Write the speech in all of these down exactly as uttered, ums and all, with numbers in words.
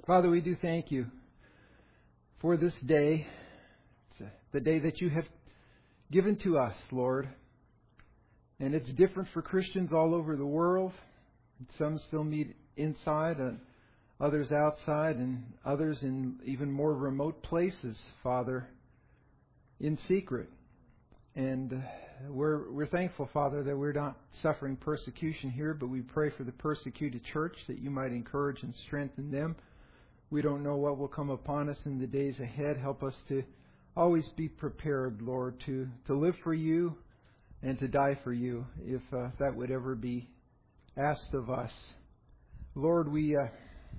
Father, we do thank you for this day, it's the day that you have given to us, Lord. And it's different for Christians all over the world. Some still meet inside, and others outside, and others in even more remote places, Father, in secret. And uh, we're we're thankful, Father, that we're not suffering persecution here, but we pray for the persecuted church that you might encourage and strengthen them. We don't know what will come upon us in the days ahead. Help us to always be prepared, Lord, to, to live for you and to die for you, if uh, that would ever be asked of us. Lord, we uh,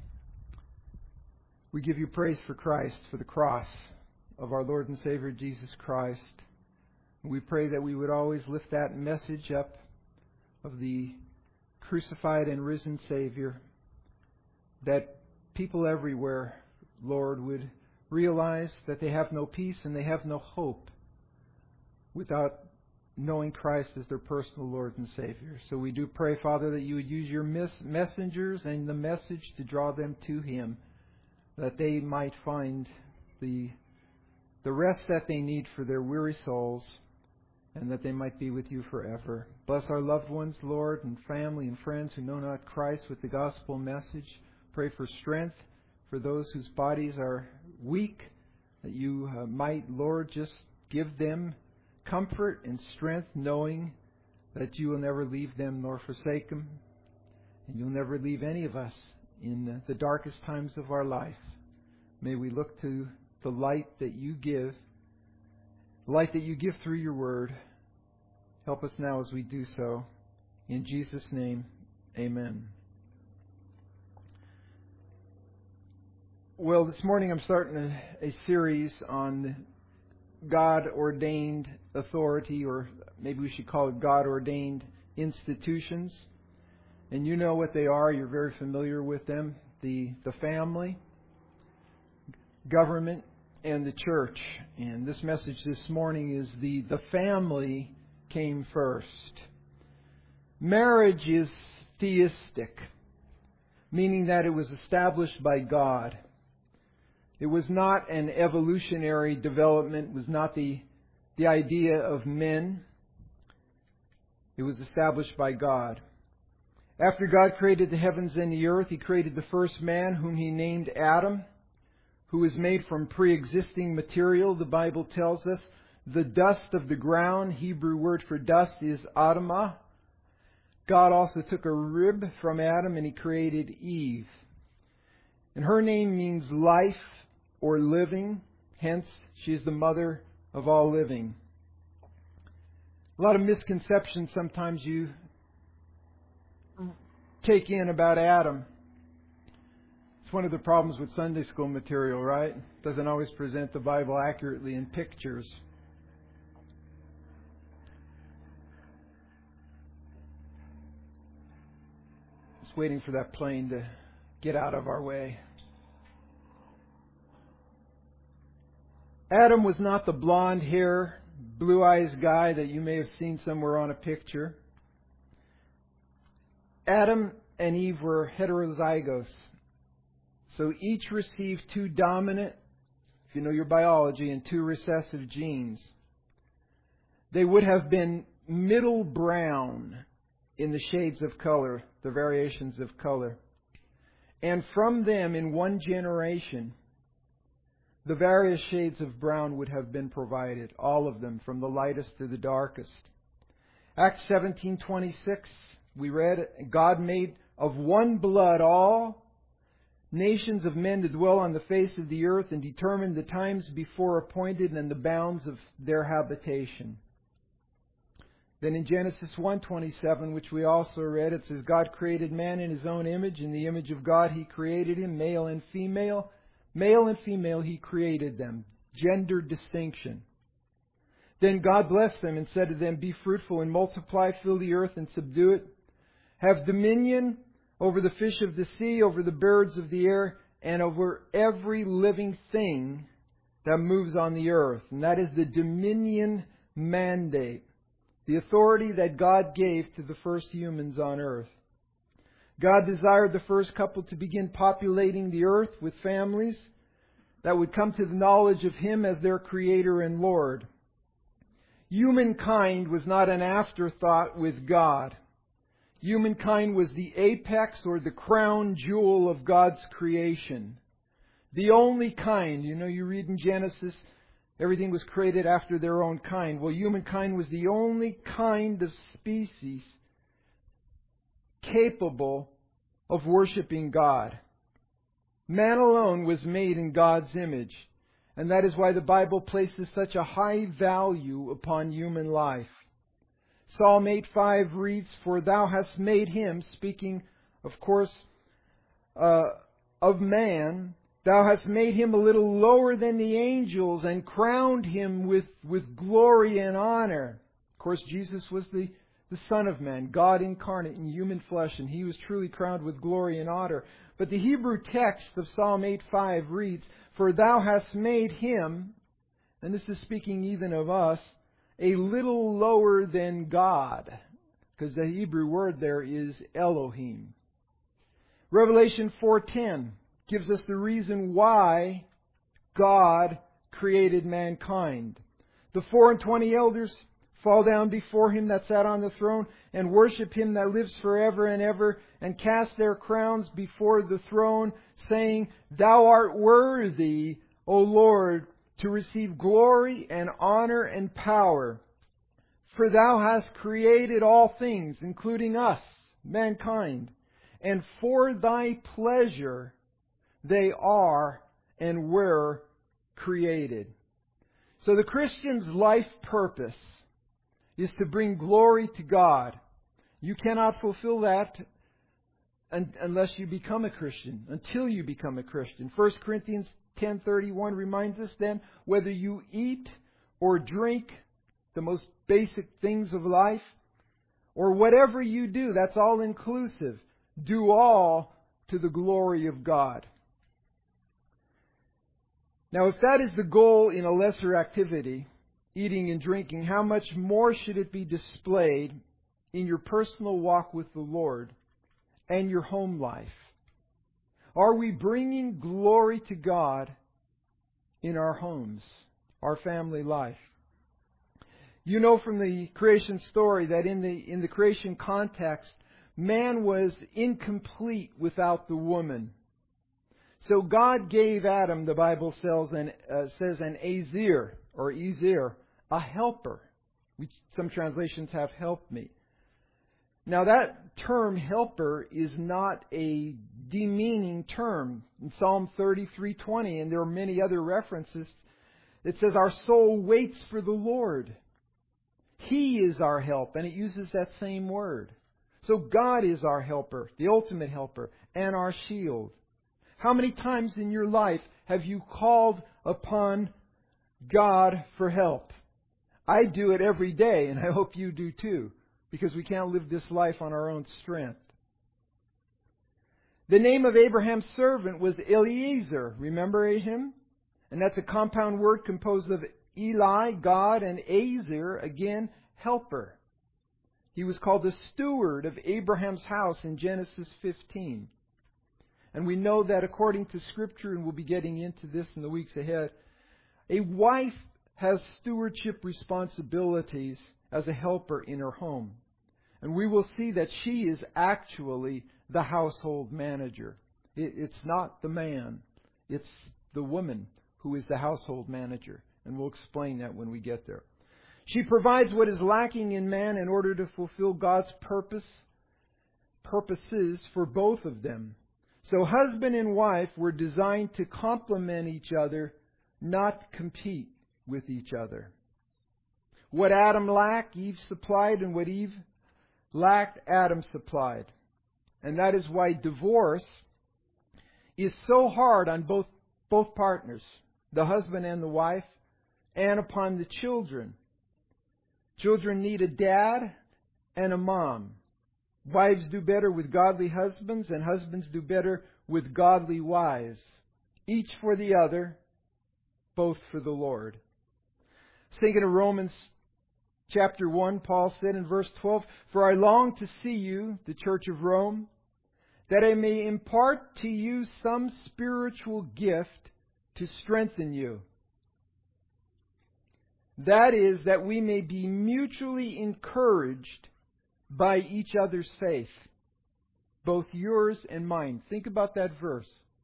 we give you praise for Christ, for the cross of our Lord and Savior Jesus Christ. We pray that we would always lift that message up of the crucified and risen Savior, that people everywhere, Lord, would realize that they have no peace and they have no hope without knowing Christ as their personal Lord and Savior. So we do pray, Father, that you would use your mes- messengers and the message to draw them to Him, that they might find the, the rest that they need for their weary souls, and that they might be with you forever. Bless our loved ones, Lord, and family and friends who know not Christ with the gospel message. Pray for strength for those whose bodies are weak, that you uh, might, Lord, just give them comfort and strength, knowing that you will never leave them nor forsake them, and you'll never leave any of us in the darkest times of our life. May we look to the light that you give, light that you give through your word. Help us now as we do so. In Jesus' name, amen. Well, this morning I'm starting a, a series on God-ordained authority, or maybe we should call it God-ordained institutions. And you know what they are. You're very familiar with them. The, the family, government, and the church. And this message this morning is the, the family came first. Marriage is theistic, meaning that it was established by God. It was not an evolutionary development. It was not the, the idea of men. It was established by God. After God created the heavens and the earth, He created the first man, whom He named Adam, who was made from pre-existing material. The Bible tells us the dust of the ground, Hebrew word for dust is Adamah. God also took a rib from Adam and He created Eve. And her name means life or living. Hence, she is the mother of all living. A lot of misconceptions sometimes you take in about Adam. It's one of the problems with Sunday school material, right? It doesn't always present the Bible accurately in pictures. Just waiting for that plane to get out of our way. Adam was not the blonde hair, blue eyes guy that you may have seen somewhere on a picture. Adam and Eve were heterozygous. So each received two dominant, if you know your biology, and two recessive genes. They would have been middle brown in the shades of color, the variations of color. And from them, in one generation, the various shades of brown would have been provided, all of them, from the lightest to the darkest. Acts seventeen twenty-six, we read, God made of one blood all nations of men to dwell on the face of the earth, and determined the times before appointed and the bounds of their habitation. Then in Genesis one twenty-seven, which we also read, it says, God created man in His own image. In the image of God He created him, male and female. Male and female He created them. Gender distinction. Then God blessed them and said to them, be fruitful and multiply, fill the earth and subdue it. Have dominion over the fish of the sea, over the birds of the air, and over every living thing that moves on the earth. And that is the dominion mandate. The authority that God gave to the first humans on earth. God desired the first couple to begin populating the earth with families that would come to the knowledge of Him as their Creator and Lord. Humankind was not an afterthought with God. Humankind was the apex or the crown jewel of God's creation. The only kind. You know, you read in Genesis, everything was created after their own kind. Well, humankind was the only kind of species capable of worshiping God. Man alone was made in God's image. And that is why the Bible places such a high value upon human life. Psalm eight five reads, "For thou hast made him," speaking, of course, uh, of man, "thou hast made him a little lower than the angels and crowned him with, with glory and honor." Of course, Jesus was the, the Son of Man, God incarnate in human flesh, and He was truly crowned with glory and honor. But the Hebrew text of Psalm eight five reads, "For thou hast made him," and this is speaking even of us, "a little lower than God," because the Hebrew word there is Elohim. Revelation four ten gives us the reason why God created mankind. "The four and twenty elders fall down before Him that sat on the throne, and worship Him that lives forever and ever, and cast their crowns before the throne, saying, Thou art worthy, O Lord, to receive glory and honor and power. For Thou hast created all things, including us, mankind, and for Thy pleasure they are and were created." So the Christian's life purpose is to bring glory to God. You cannot fulfill that un- unless you become a Christian, until you become a Christian. First Corinthians ten thirty-one reminds us then, whether you eat or drink, the most basic things of life, or whatever you do, that's all inclusive. Do all to the glory of God. Now, if that is the goal in a lesser activity, eating and drinking, how much more should it be displayed in your personal walk with the Lord and your home life? Are we bringing glory to God in our homes, our family life? You know from the creation story that in the in the creation context, man was incomplete without the woman. So God gave Adam, the Bible says, an, uh, says an Azir, or Ezir, a helper. Which some translations have helped me. Now that term helper is not a demeaning term. In Psalm thirty-three twenty, and there are many other references, it says our soul waits for the Lord. He is our help, and it uses that same word. So God is our helper, the ultimate helper, and our shield. How many times in your life have you called upon God for help? I do it every day, and I hope you do too, because we can't live this life on our own strength. The name of Abraham's servant was Eliezer. Remember him? And that's a compound word composed of Eli, God, and Azir, again, helper. He was called the steward of Abraham's house in Genesis fifteen. And we know that according to Scripture, and we'll be getting into this in the weeks ahead, a wife has stewardship responsibilities as a helper in her home. And we will see that she is actually the household manager. It, it's not the man. It's the woman who is the household manager. And we'll explain that when we get there. She provides what is lacking in man in order to fulfill God's purpose, purposes for both of them. So husband and wife were designed to complement each other, not compete with each other. What Adam lacked, Eve supplied, and what Eve lacked, Adam supplied. And that is why divorce is so hard on both, both partners, the husband and the wife, and upon the children. Children need a dad and a mom. Wives do better with godly husbands, and husbands do better with godly wives. Each for the other, both for the Lord. Thinking of Romans chapter one, Paul said in verse twelve, "For I long to see you, the church of Rome, that I may impart to you some spiritual gift to strengthen you. That is, that we may be mutually encouraged by each other's faith, both yours and mine. Think about that verse.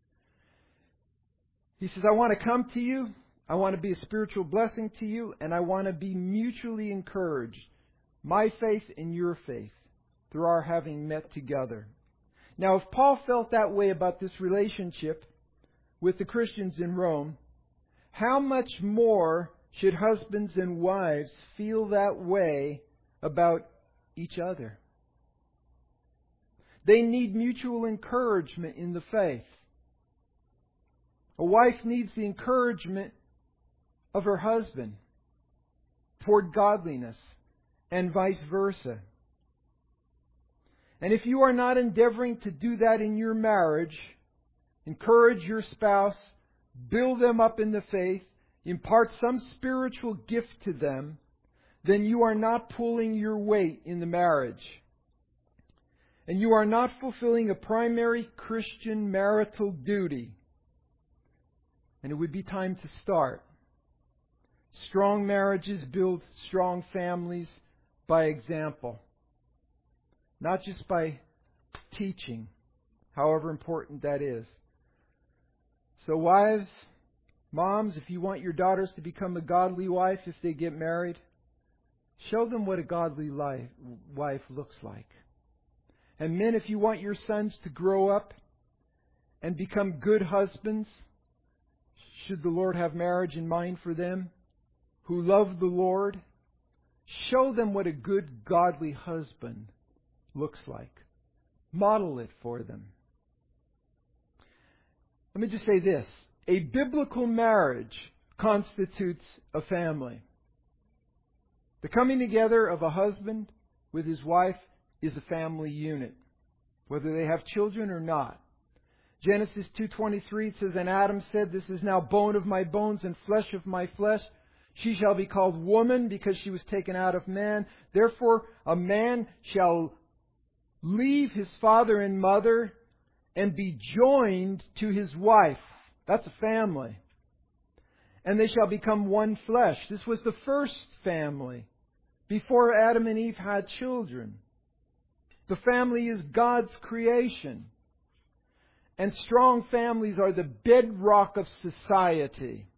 He says, I want to come to you, I want to be a spiritual blessing to you, and I want to be mutually encouraged, my faith and your faith, through our having met together. Now, if Paul felt that way about this relationship with the Christians in Rome, how much more should husbands and wives feel that way about each other? They need mutual encouragement in the faith. A wife needs the encouragement of her husband toward godliness, and vice versa. And if you are not endeavoring to do that in your marriage, encourage your spouse, build them up in the faith, impart some spiritual gift to them, then you are not pulling your weight in the marriage. And you are not fulfilling a primary Christian marital duty. And it would be time to start. Strong marriages build strong families by example. Not just by teaching, however important that is. So wives, moms, if you want your daughters to become a godly wife if they get married, show them what a godly life, wife looks like. And men, if you want your sons to grow up and become good husbands, should the Lord have marriage in mind for them, who love the Lord, show them what a good, godly husband looks like. Model it for them. Let me just say this. A biblical marriage constitutes a family. The coming together of a husband with his wife is a family unit, whether they have children or not. Genesis two twenty-three says, And Adam said, This is now bone of my bones and flesh of my flesh. She shall be called woman because she was taken out of man. Therefore a man shall leave his father and mother and be joined to his wife. That's a family. And they shall become one flesh. This was the first family before Adam and Eve had children. The family is God's creation. And strong families are the bedrock of society.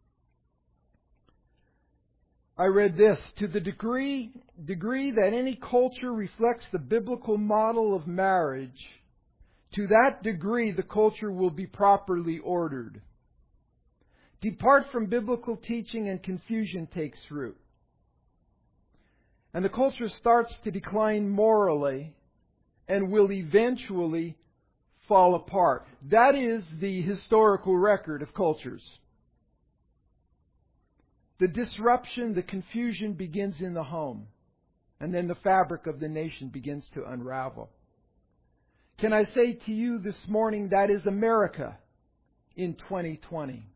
I read this, to the degree, degree that any culture reflects the biblical model of marriage, to that degree the culture will be properly ordered. Depart from biblical teaching and confusion takes root. And the culture starts to decline morally and will eventually fall apart. That is the historical record of cultures. The disruption, the confusion begins in the home. And then the fabric of the nation begins to unravel. Can I say to you this morning, that is America in twenty twenty.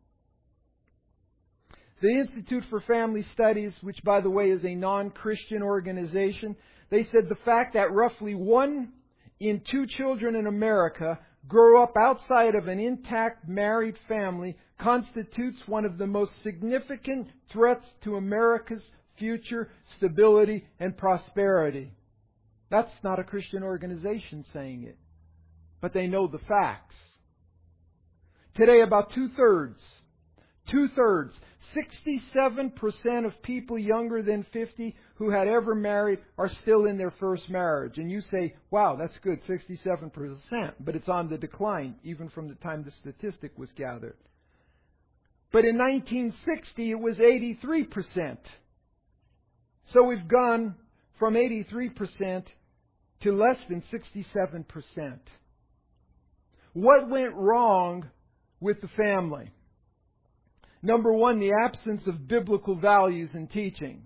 The Institute for Family Studies, which by the way is a non-Christian organization, they said the fact that roughly one in two children in America grow up outside of an intact married family constitutes one of the most significant threats to America's future stability and prosperity. That's not a Christian organization saying it, but they know the facts. Today, about two-thirds, two-thirds, sixty-seven percent of people younger than fifty who had ever married are still in their first marriage. And you say, wow, that's good, sixty-seven percent. But it's on the decline, even from the time the statistic was gathered. But in nineteen sixty, it was eighty-three percent. So we've gone from eighty-three percent to less than sixty-seven percent. What went wrong with the family? Number one, the absence of biblical values and teaching.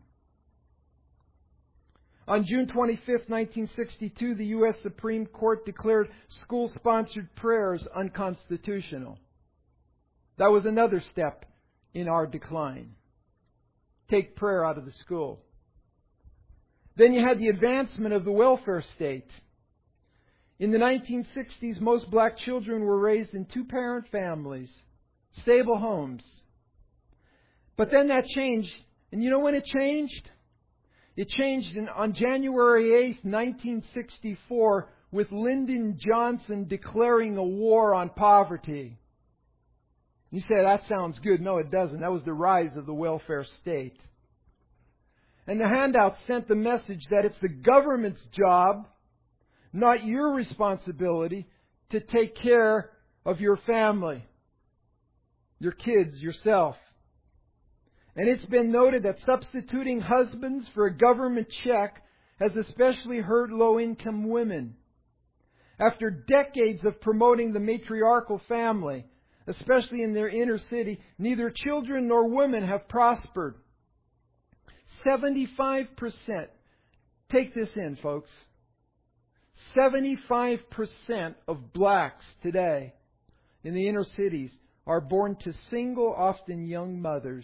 On June twenty-fifth, nineteen sixty-two, the U S Supreme Court declared school-sponsored prayers unconstitutional. That was another step in our decline. Take prayer out of the school. Then you had the advancement of the welfare state. In the nineteen sixties, most black children were raised in two-parent families, stable homes. But then that changed. And you know when it changed? It changed in, on January eighth, nineteen sixty-four, with Lyndon Johnson declaring a war on poverty. You say, that sounds good. No, it doesn't. That was the rise of the welfare state. And the handout sent the message that it's the government's job, not your responsibility, to take care of your family, your kids, yourself. And it's been noted that substituting husbands for a government check has especially hurt low-income women. After decades of promoting the matriarchal family, especially in their inner city, neither children nor women have prospered. seventy-five percent, take this in, folks, seventy-five percent of blacks today in the inner cities are born to single, often young mothers.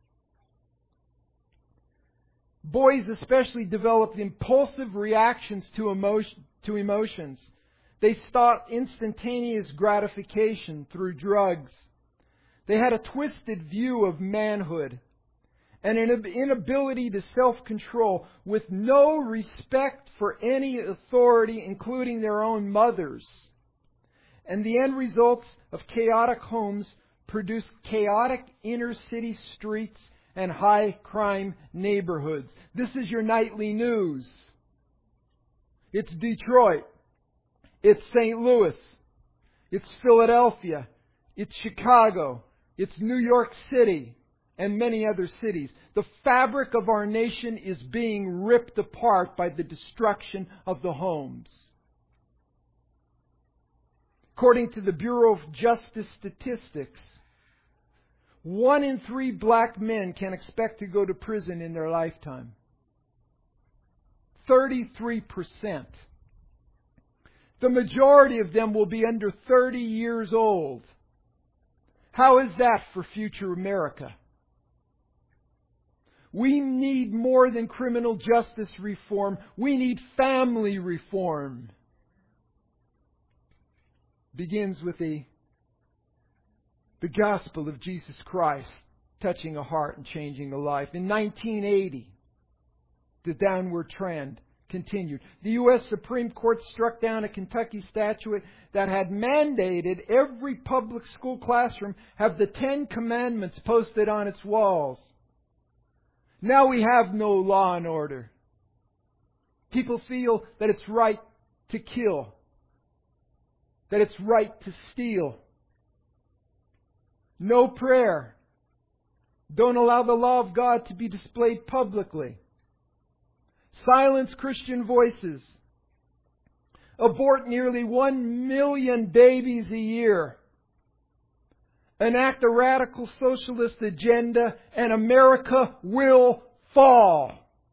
Boys especially develop impulsive reactions to emotion, to emotions. They sought instantaneous gratification through drugs. They had a twisted view of manhood and an inability to self-control, with no respect for any authority, including their own mothers. And the end results of chaotic homes produced chaotic inner city streets and high crime neighborhoods. This is your nightly news. It's Detroit. It's Saint Louis. It's Philadelphia. It's Chicago. It's New York City and many other cities. The fabric of our nation is being ripped apart by the destruction of the homes. According to the Bureau of Justice Statistics, one in three black men can expect to go to prison in their lifetime. thirty-three percent. The majority of them will be under thirty years old. How is that for future America? We need more than criminal justice reform. We need family reform. Begins with the, the gospel of Jesus Christ touching a heart and changing a life. In nineteen eighty, the downward trend continued. The U S Supreme Court struck down a Kentucky statute that had mandated every public school classroom have the Ten Commandments posted on its walls. Now we have no law and order. People feel that it's right to kill, that it's right to steal. No prayer. Don't allow the law of God to be displayed publicly. Silence Christian voices. Abort nearly one million babies a year. Enact a radical socialist agenda, and America will fall.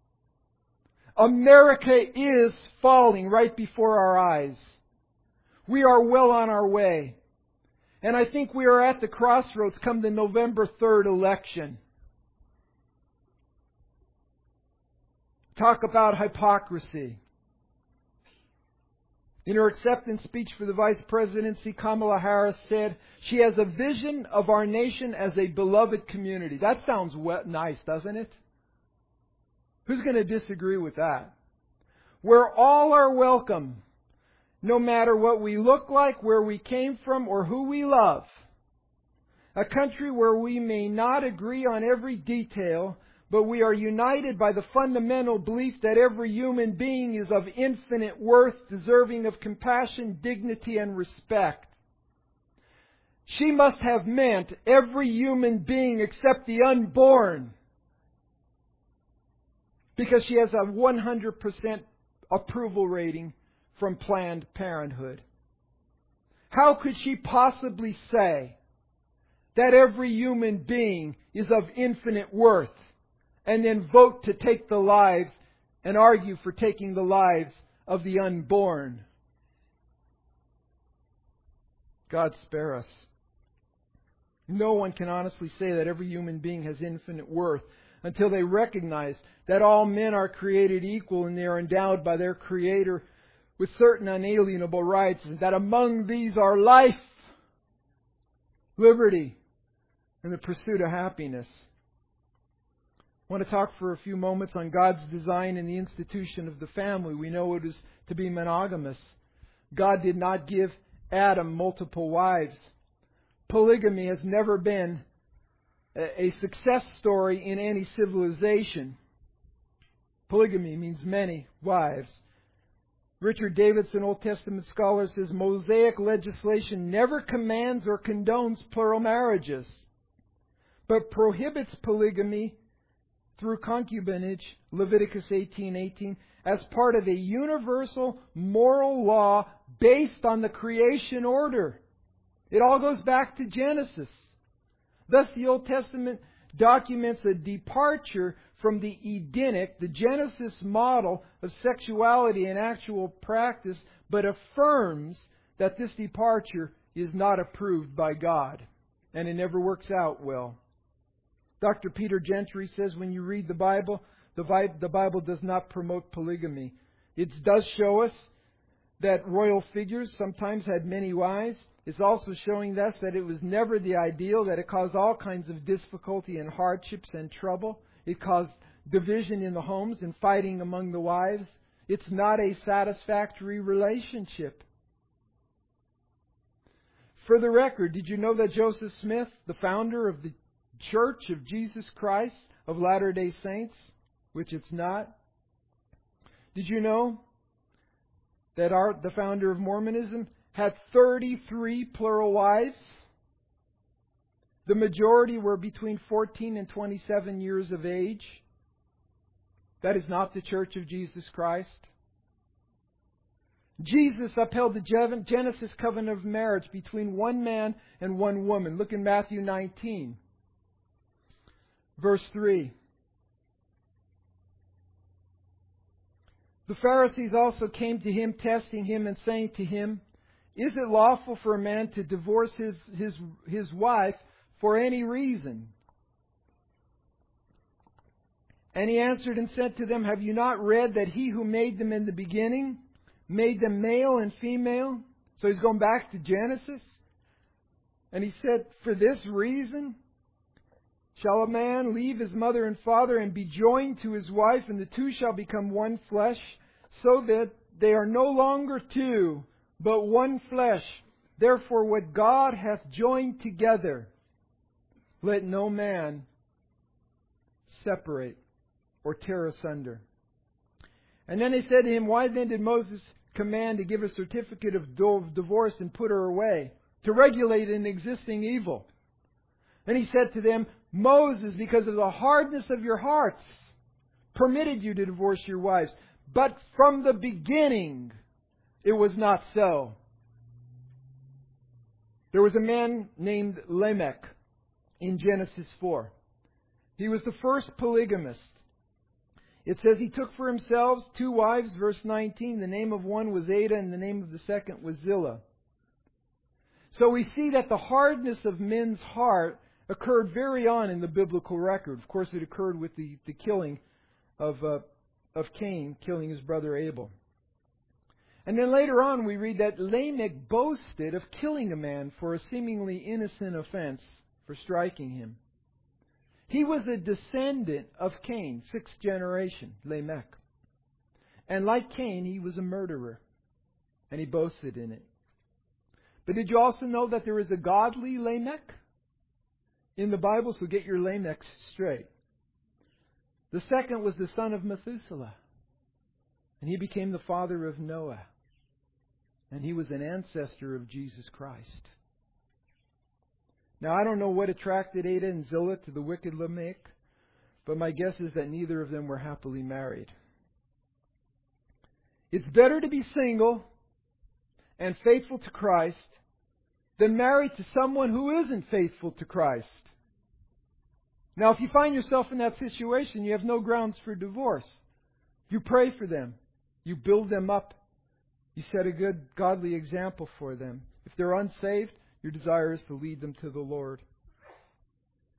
America is falling right before our eyes. We are well on our way. And I think we are at the crossroads come the November third election. Talk about hypocrisy. In her acceptance speech for the vice presidency, Kamala Harris said she has a vision of our nation as a beloved community. That sounds wet, nice, doesn't it? Who's going to disagree with that? Where all are welcome, no matter what we look like, where we came from, or who we love. A country where we may not agree on every detail, but we are united by the fundamental belief that every human being is of infinite worth, deserving of compassion, dignity, and respect. She must have meant every human being except the unborn, because she has a one hundred percent approval rating from Planned Parenthood. How could she possibly say that every human being is of infinite worth, and then vote to take the lives and argue for taking the lives of the unborn? God spare us. No one can honestly say that every human being has infinite worth until they recognize that all men are created equal and they are endowed by their Creator with certain unalienable rights, and that among these are life, liberty, and the pursuit of happiness. I want to talk for a few moments on God's design and the institution of the family. We know it is to be monogamous. God did not give Adam multiple wives. Polygamy has never been a success story in any civilization. Polygamy means many wives. Richard Davidson, Old Testament scholar, says Mosaic legislation never commands or condones plural marriages, but prohibits polygamy through concubinage, Leviticus eighteen eighteen, as part of a universal moral law based on the creation order. It all goes back to Genesis. Thus, the Old Testament documents a departure from the Edenic, the Genesis model of sexuality and actual practice, but affirms that this departure is not approved by God, and it never works out well. Doctor Peter Gentry says when you read the Bible, the Bible does not promote polygamy. It does show us that royal figures sometimes had many wives. It's also showing us that it was never the ideal, that it caused all kinds of difficulty and hardships and trouble. It caused division in the homes and fighting among the wives. It's not a satisfactory relationship. For the record, did you know that Joseph Smith, the founder of the Church of Jesus Christ of Latter-day Saints, which it's not, did you know that our, the founder of Mormonism had thirty-three plural wives? The majority were between fourteen and twenty-seven years of age. That is not the Church of Jesus Christ. Jesus upheld the Genesis covenant of marriage between one man and one woman. Look in Matthew nineteen, verse three. The Pharisees also came to him, testing him and saying to him, "Is it lawful for a man to divorce his, his, his wife for any reason?" And he answered and said to them, "Have you not read that he who made them in the beginning made them male and female?" So he's going back to Genesis. And he said, "For this reason shall a man leave his mother and father and be joined to his wife, and the two shall become one flesh, so that they are no longer two, but one flesh. Therefore what God hath joined together, let no man separate or tear asunder." And then they said to him, "Why then did Moses command to give a certificate of divorce and put her away, to regulate an existing evil?" And he said to them, "Moses, because of the hardness of your hearts, permitted you to divorce your wives. But from the beginning it was not so." There was a man named Lamech in Genesis four. He was the first polygamist. It says he took for himself two wives, verse nineteen. The name of one was Ada and the name of the second was Zillah. So we see that the hardness of men's heart occurred very on in the biblical record. Of course, it occurred with the, the killing of, uh, of Cain, killing his brother Abel. And then later on we read that Lamech boasted of killing a man for a seemingly innocent offense, for striking him. He was a descendant of Cain, sixth generation, Lamech. And like Cain, he was a murderer. And he boasted in it. But did you also know that there is a godly Lamech in the Bible? So get your Lamechs straight. The second was the son of Methuselah. And he became the father of Noah. And he was an ancestor of Jesus Christ. Now, I don't know what attracted Ada and Zillah to the wicked Lamech, but my guess is that neither of them were happily married. It's better to be single and faithful to Christ than married to someone who isn't faithful to Christ. Now, if you find yourself in that situation, you have no grounds for divorce. You pray for them. You build them up. You set a good, godly example for them. If they're unsaved, your desire is to lead them to the Lord.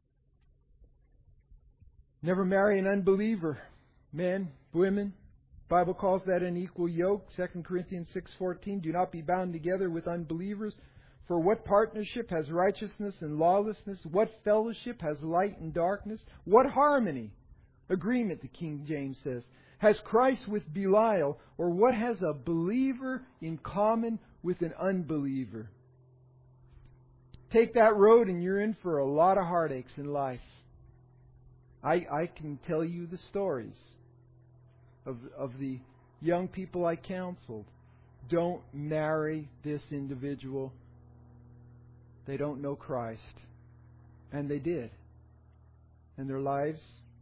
Never marry an unbeliever. Men, women, Bible calls that an equal yoke. Second Corinthians six fourteen. Do not be bound together with unbelievers. For what partnership has righteousness and lawlessness? What fellowship has light and darkness? What harmony? Agreement, the King James says. Has Christ with Belial? Or what has a believer in common with an unbeliever? Take that road and you're in for a lot of heartaches in life. I, I can tell you the stories of, of the young people I counseled. Don't marry this individual. They don't know Christ. And they did. And their lives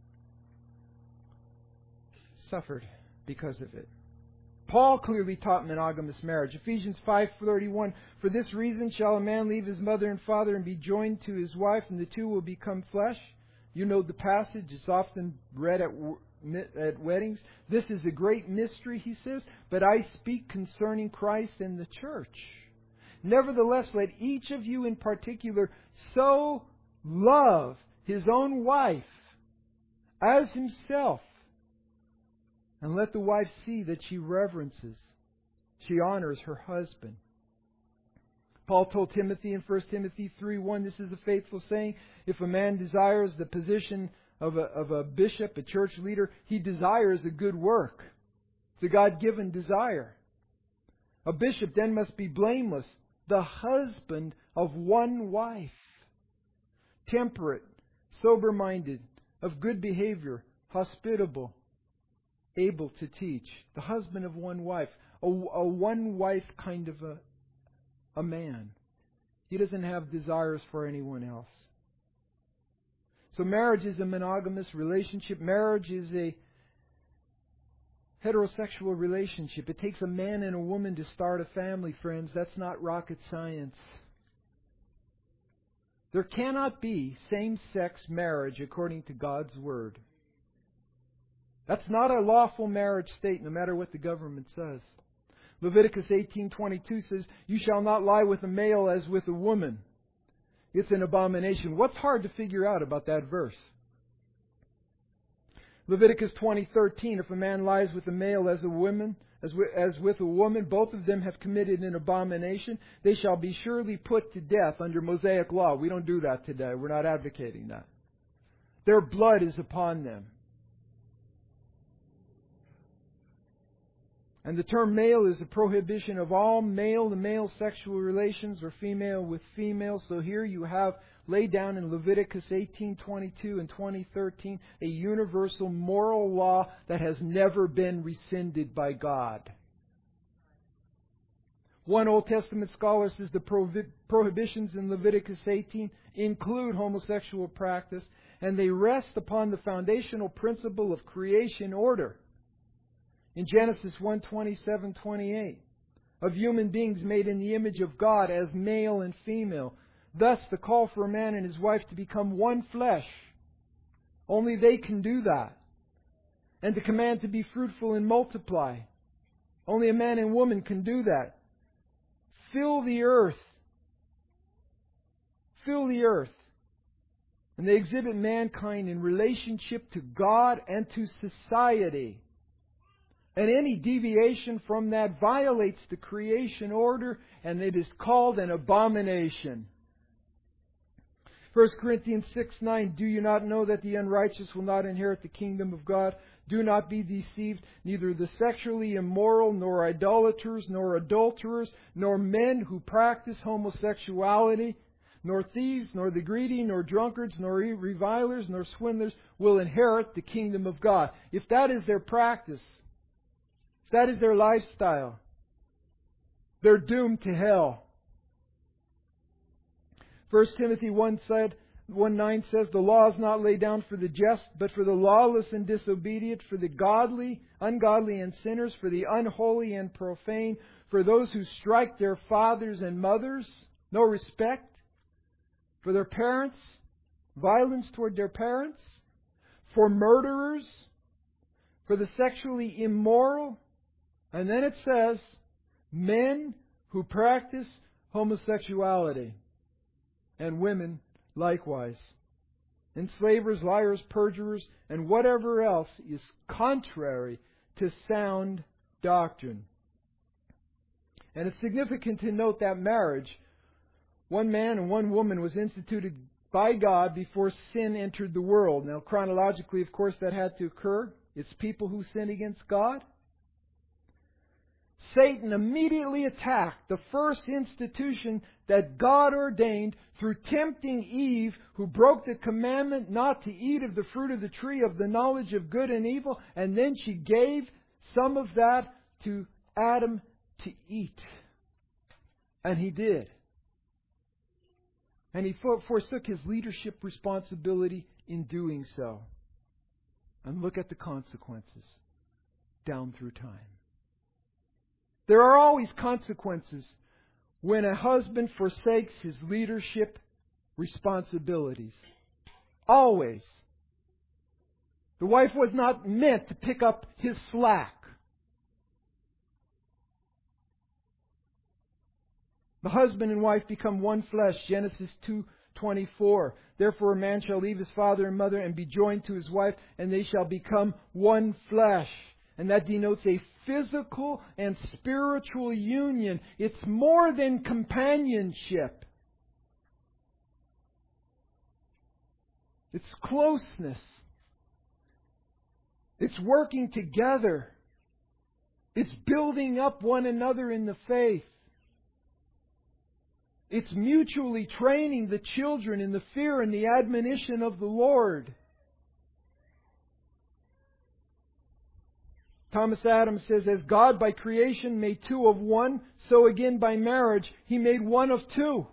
suffered because of it. Paul clearly taught monogamous marriage. Ephesians five thirty-one. For this reason shall a man leave his mother and father and be joined to his wife, and the two will become flesh. You know the passage. It's often read at at weddings. This is a great mystery, he says, but I speak concerning Christ and the church. Nevertheless, let each of you in particular so love his own wife as himself. And let the wife see that she reverences, she honors her husband. Paul told Timothy in First Timothy three one, this is a faithful saying, if a man desires the position of a, of a bishop, a church leader, he desires a good work. It's a God-given desire. A bishop then must be blameless, the husband of one wife, temperate, sober-minded, of good behavior, hospitable, able to teach. The husband of one wife. A, a one-wife kind of a, a man. He doesn't have desires for anyone else. So marriage is a monogamous relationship. Marriage is a heterosexual relationship. It takes a man and a woman to start a family, friends. That's not rocket science. There cannot be same-sex marriage according to God's Word. That's not a lawful marriage state, no matter what the government says. Leviticus eighteen twenty-two says, you shall not lie with a male as with a woman. It's an abomination. What's hard to figure out about that verse? Leviticus twenty thirteen, if a man lies with a male as a woman, as with, as with a woman, both of them have committed an abomination. They shall be surely put to death under Mosaic law. We don't do that today. We're not advocating that. Their blood is upon them. And the term male is a prohibition of all male-to-male sexual relations or female with female. So here you have laid down in Leviticus eighteen twenty-two and twenty thirteen a universal moral law that has never been rescinded by God. One Old Testament scholar says the prohib- prohibitions in Leviticus eighteen include homosexual practice, and they rest upon the foundational principle of creation order. In Genesis one twenty-seven twenty-eight, of human beings made in the image of God as male and female. Thus the call for a man and his wife to become one flesh. Only they can do that. And the command to be fruitful and multiply. Only a man and woman can do that. Fill the earth. Fill the earth. And they exhibit mankind in relationship to God and to society. And any deviation from that violates the creation order, and it is called an abomination. First Corinthians six nine, do you not know that the unrighteous will not inherit the kingdom of God? Do not be deceived. Neither the sexually immoral, nor idolaters, nor adulterers, nor men who practice homosexuality, nor thieves, nor the greedy, nor drunkards, nor revilers, nor swindlers will inherit the kingdom of God. If that is their practice, that is their lifestyle, they're doomed to hell. First Timothy one nine says, the law is not laid down for the just, but for the lawless and disobedient, for the godly, ungodly and sinners, for the unholy and profane, for those who strike their fathers and mothers, no respect, for their parents, violence toward their parents, for murderers, for the sexually immoral. And then it says, men who practice homosexuality, and women likewise. Enslavers, liars, perjurers, and whatever else is contrary to sound doctrine. And it's significant to note that marriage, one man and one woman, was instituted by God before sin entered the world. Now, chronologically, of course, that had to occur. It's people who sin against God. Satan immediately attacked the first institution that God ordained through tempting Eve, who broke the commandment not to eat of the fruit of the tree of the knowledge of good and evil, and then she gave some of that to Adam to eat. And he did. And he forsook his leadership responsibility in doing so. And look at the consequences down through time. There are always consequences when a husband forsakes his leadership responsibilities. Always. The wife was not meant to pick up his slack. The husband and wife become one flesh, Genesis two twenty-four. Therefore a man shall leave his father and mother and be joined to his wife, and they shall become one flesh. And that denotes a physical and spiritual union. It's more than companionship. It's closeness. It's working together. It's building up one another in the faith. It's mutually training the children in the fear and the admonition of the Lord. Thomas Adams says, as God by creation made two of one, so again by marriage He made one of two.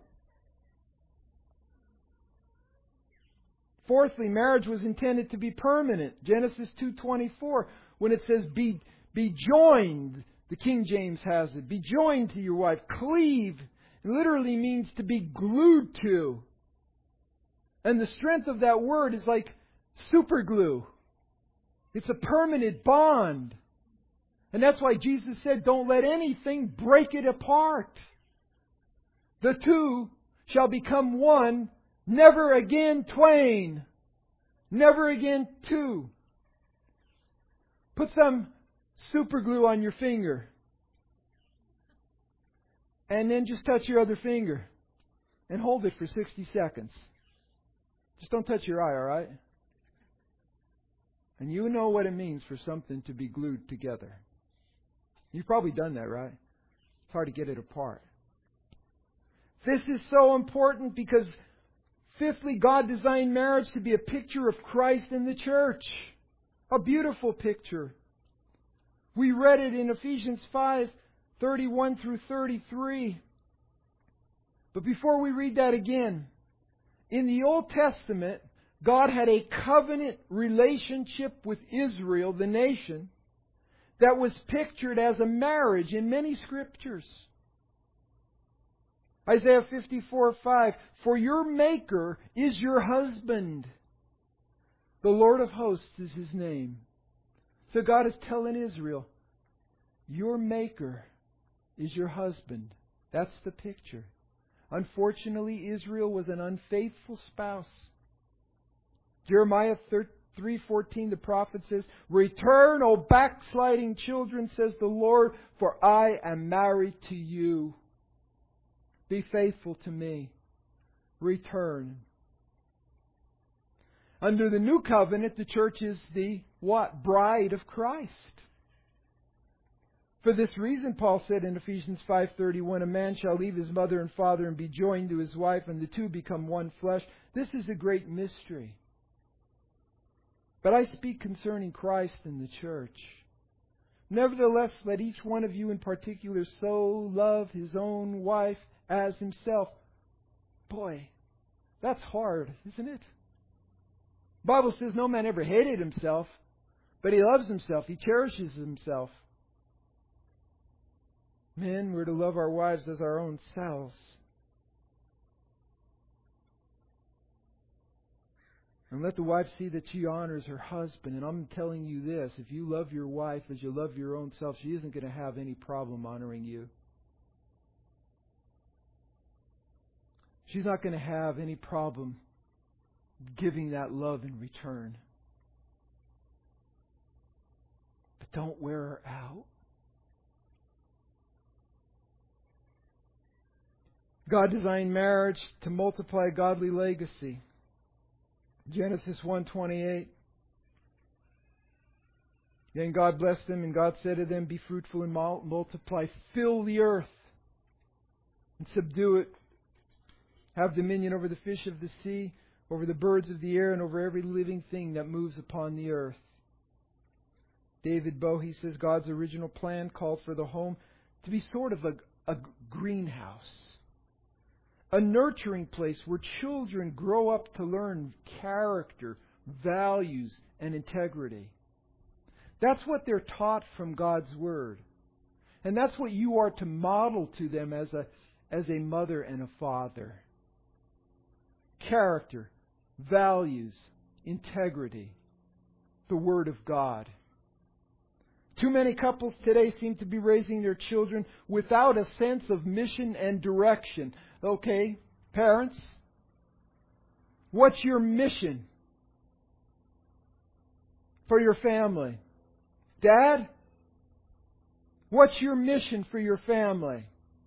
Fourthly, marriage was intended to be permanent. Genesis two twenty-four, when it says, be, be joined, the King James has it, be joined to your wife, cleave. It literally means to be glued to. And the strength of that word is like super glue. It's a permanent bond. And that's why Jesus said, don't let anything break it apart. The two shall become one, never again twain. Never again two. Put some super glue on your finger. And then just touch your other finger. And hold it for sixty seconds. Just don't touch your eye, alright? And you know what it means for something to be glued together. You've probably done that, right? It's hard to get it apart. This is so important because, fifthly, God designed marriage to be a picture of Christ in the church. A beautiful picture. We read it in Ephesians five, thirty-one through thirty-three. But before we read that again, in the Old Testament, God had a covenant relationship with Israel, the nation, that was pictured as a marriage in many scriptures. Isaiah fifty-four five, for your Maker is your husband. The Lord of hosts is His name. So God is telling Israel, your Maker is your husband. That's the picture. Unfortunately, Israel was an unfaithful spouse. Jeremiah three fourteen, the prophet says, return, O backsliding children, says the Lord, for I am married to you. Be faithful to me. Return. Under the new covenant, the church is the what? Bride of Christ. For this reason, Paul said in Ephesians five thirty-one, a man shall leave his mother and father and be joined to his wife, and the two become one flesh. This is a great mystery. But I speak concerning Christ and the church. Nevertheless, let each one of you in particular so love his own wife as himself. Boy, that's hard, isn't it? The Bible says no man ever hated himself, but he loves himself. He cherishes himself. Men, we're to love our wives as our own selves. And let the wife see that she honors her husband. And I'm telling you this, if you love your wife as you love your own self, she isn't going to have any problem honoring you. She's not going to have any problem giving that love in return. But But don't wear her out. God designed marriage to multiply a godly legacy. Genesis one twenty-eight. Then God blessed them, and God said to them, "Be fruitful and multiply, fill the earth and subdue it. Have dominion over the fish of the sea, over the birds of the air, and over every living thing that moves upon the earth." David Bowie says God's original plan called for the home to be sort of a, a greenhouse, a nurturing place where children grow up to learn character, values, and integrity. That's what they're taught from God's Word. And that's what you are to model to them as a, as a mother and a father. Character, values, integrity, the Word of God. Too many couples today seem to be raising their children without a sense of mission and direction. Okay, parents, what's your mission for your family? Dad, what's your mission for your family?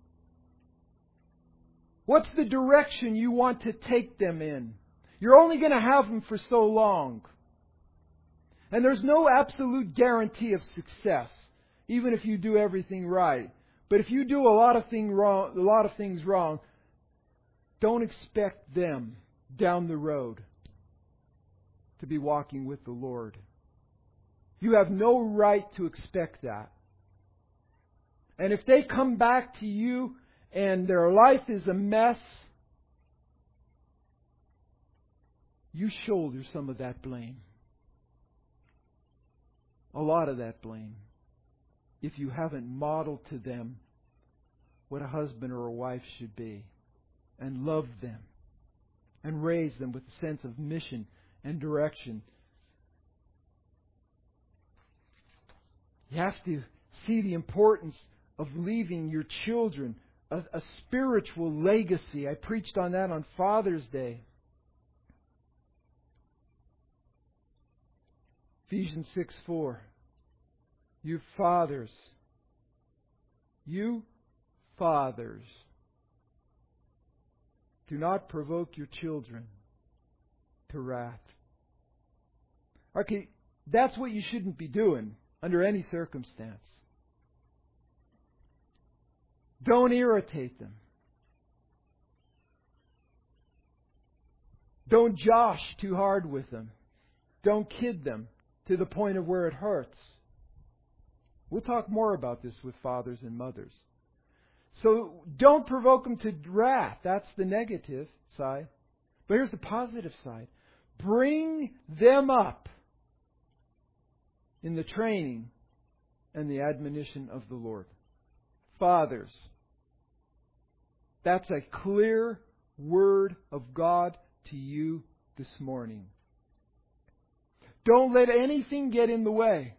What's the direction you want to take them in? You're only going to have them for so long. And there's no absolute guarantee of success, even if you do everything right. But if you do a lot of thing wrong, a lot of things wrong, don't expect them down the road to be walking with the Lord. You have no right to expect that. And if they come back to you and their life is a mess, you shoulder some of that blame. A lot of that blame. If you haven't modeled to them what a husband or a wife should be, and loved them, and raised them with a sense of mission and direction. You have to see the importance of leaving your children a, a spiritual legacy. I preached on that on Father's Day. Ephesians six four. You fathers, you fathers, do not provoke your children to wrath. Okay, that's what you shouldn't be doing under any circumstance. Don't irritate them. Don't josh too hard with them. Don't kid them to the point of where it hurts. We'll talk more about this with fathers and mothers. So don't provoke them to wrath. That's the negative side. But here's the positive side. Bring them up in the training and the admonition of the Lord. Fathers, that's a clear word of God to you this morning. Don't let anything get in the way.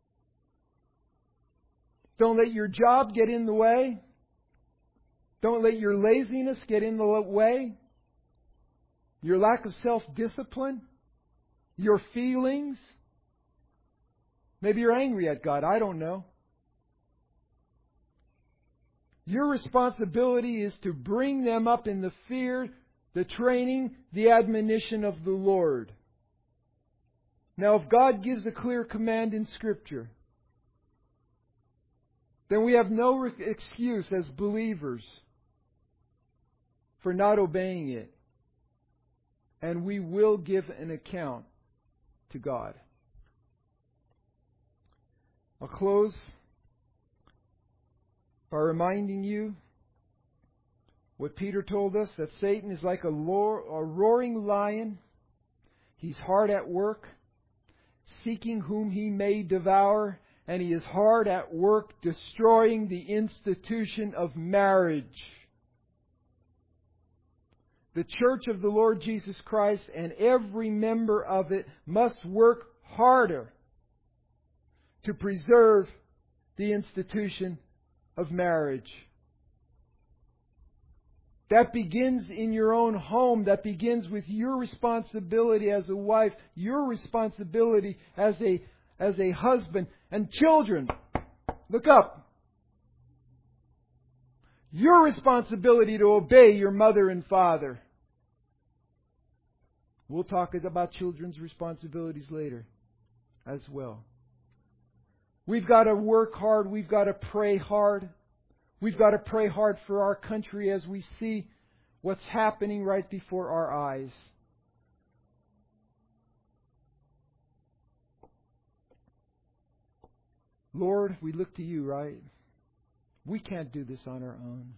Don't let your job get in the way. Don't let your laziness get in the way. Your lack of self-discipline. Your feelings. Maybe you're angry at God. I don't know. Your responsibility is to bring them up in the fear, the training, the admonition of the Lord. Now, if God gives a clear command in Scripture, then we have no excuse as believers for not obeying it. And we will give an account to God. I'll close by reminding you what Peter told us, that Satan is like a, a roaring lion. He's hard at work, seeking whom he may devour, and he is hard at work destroying the institution of marriage. The Church of the Lord Jesus Christ and every member of it must work harder to preserve the institution of marriage. That begins in your own home. That begins with your responsibility as a wife, your responsibility as a as a husband. And children, look up. Your responsibility to obey your mother and father. We'll talk about children's responsibilities later as well. We've got to work hard. We've got to pray hard. We've got to pray hard for our country as we see what's happening right before our eyes. Lord, we look to You, right? We can't do this on our own.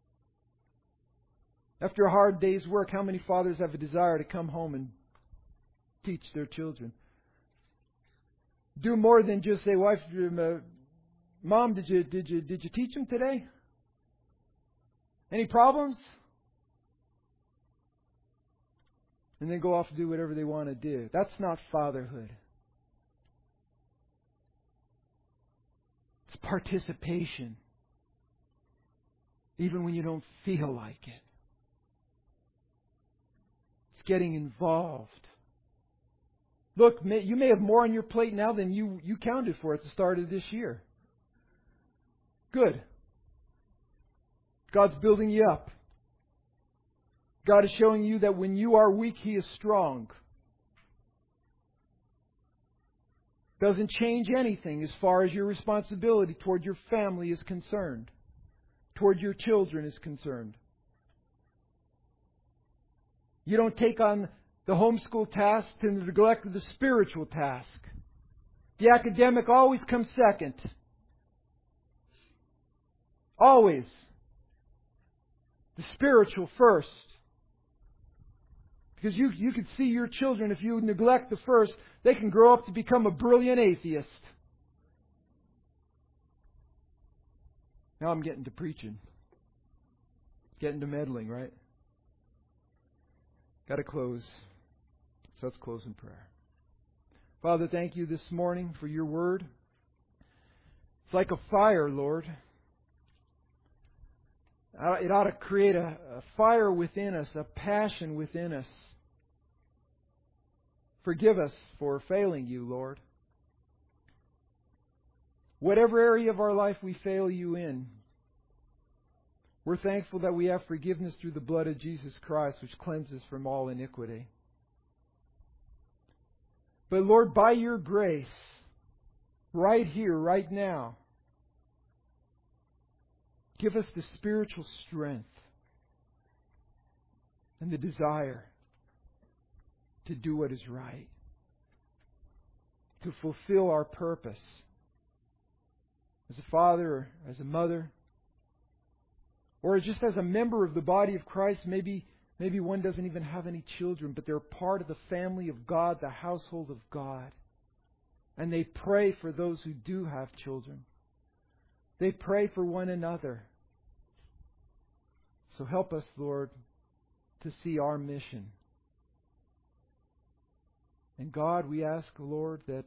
After a hard day's work, how many fathers have a desire to come home and teach their children? Do more than just say, "Wife, uh, Mom, did you did you did you teach them today? Any problems?" And then go off and do whatever they want to do. That's not fatherhood. It's participation, even when you don't feel like it. It's getting involved. Look, you may have more on your plate now than you, you counted for at the start of this year. Good. God's building you up. God is showing you that when you are weak, He is strong. Doesn't change anything as far as your responsibility toward your family is concerned, toward your children is concerned. You don't take on the homeschool task to the neglect of the spiritual task. The academic always comes second. Always. The spiritual first. Because you, you can see your children, if you neglect the first, they can grow up to become a brilliant atheist. Now I'm getting to preaching. Getting to meddling, right? Got to close. So let's close in prayer. Father, thank You this morning for Your word. It's like a fire, Lord. It ought to create a, a fire within us, a passion within us. Forgive us for failing You, Lord. Whatever area of our life we fail You in, we're thankful that we have forgiveness through the blood of Jesus Christ, which cleanses from all iniquity. But Lord, by Your grace, right here, right now, give us the spiritual strength and the desire to do what is right, to fulfill our purpose as a father or as a mother, or just as a member of the body of Christ. Maybe, maybe one doesn't even have any children, but they're part of the family of God, the household of God. And they pray for those who do have children. They pray for one another. So help us, Lord, to see our mission. And God, we ask, Lord, that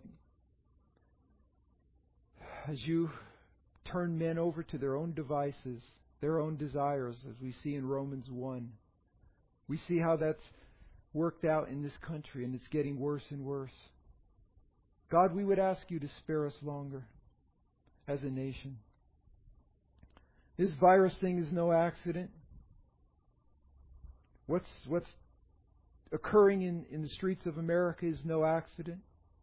as You turn men over to their own devices, their own desires, as we see in Romans one, we see how that's worked out in this country, and it's getting worse and worse. God, we would ask You to spare us longer as a nation. This virus thing is no accident. What's what's occurring in, in the streets of America is no accident.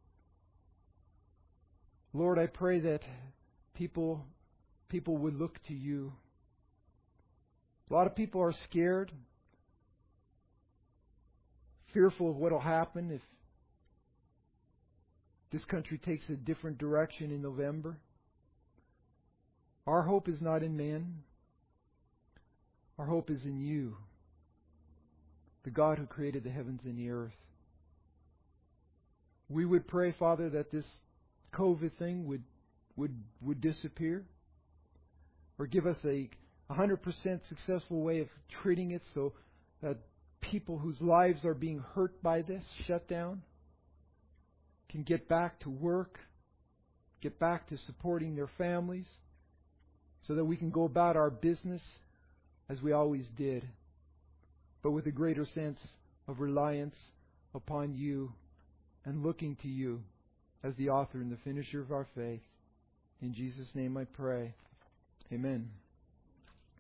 Lord, I pray that people people would look to You. A lot of people are scared, fearful of what will happen if this country takes a different direction in November. Our hope is not in man. Our hope is in You, the God who created the heavens and the earth. We would pray, Father, that this COVID thing would would would disappear, or give us a one hundred percent successful way of treating it, so that people whose lives are being hurt by this shutdown can get back to work, get back to supporting their families, so that we can go about our business as we always did, but with a greater sense of reliance upon You and looking to You as the author and the finisher of our faith. In Jesus' name I pray. Amen.